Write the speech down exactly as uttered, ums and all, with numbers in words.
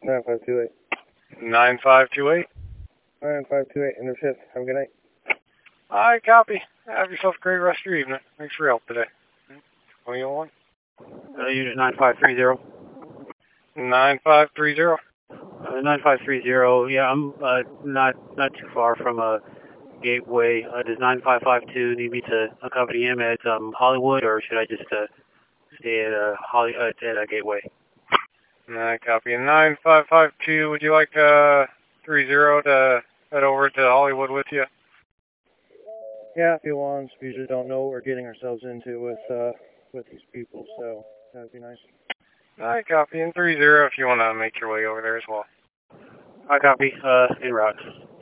nine five two eight. nine five two eight. nine five two eight, Ender fifth. Have a good night. Alright, copy. Have yourself a great rest of your evening. Thanks for your help today. What do you want? Uh, unit nine five three zero. nine five three zero. Uh, nine five three zero, yeah, I'm uh, not not too far from a Gateway. Uh, does nine five five two need me to accompany him at um, Hollywood, or should I just uh, stay at uh, Holly uh, at a Gateway? Alright, copy. nine five five two, would you like uh three zero to head over to Hollywood with you? Yeah, if you want. We usually don't know what we're getting ourselves into with uh with these people, so that'd be nice. Alright, copy. And three zero if you want to make your way over there as well. I copy. Uh, en route.